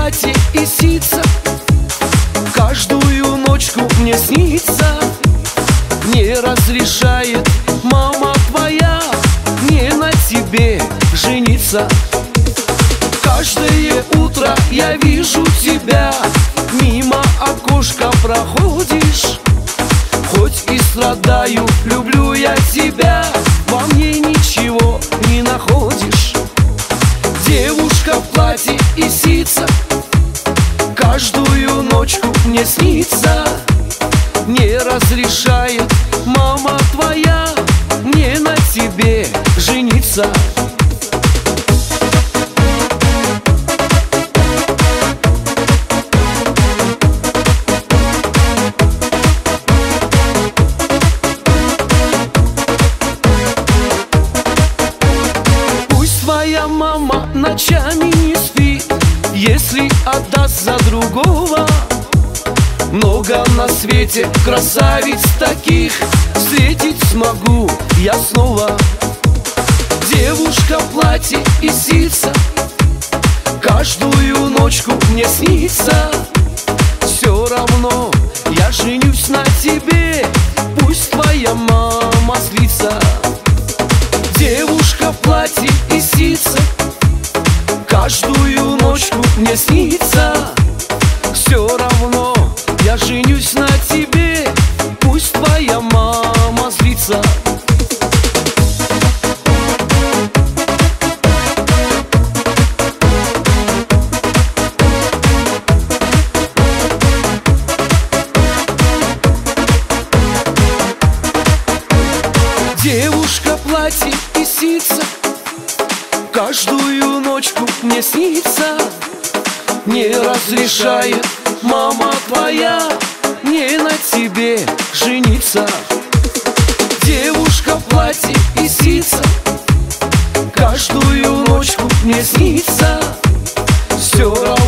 платье и сица каждую ночку мне снится. Не разрешает мама твоя мне на тебе жениться. Каждое утро я вижу тебя, мимо окошка проходишь. Хоть и страдаю, люблю я тебя, во мне ничего не находишь. Девушка в платье и сица каждую ночку мне снится. Не разрешает мама твоя мне на тебе жениться. Твоя мама ночами не спит, если отдаст за другого. Много на свете красавиц таких, встретить смогу я снова. Девушка в платье и сица каждую ночку мне снится. Все равно я женюсь на тебе, пусть твоя мама злится. Девушка в платье и сица каждую ночку мне снится. Все равно я женюсь на тебе, пусть твоя мама злится. Девушка в платье и сица каждую ночку мне снится. Не разрешает мама твоя мне на тебе жениться. Девушка в платье и сица каждую ночку мне снится. Все равно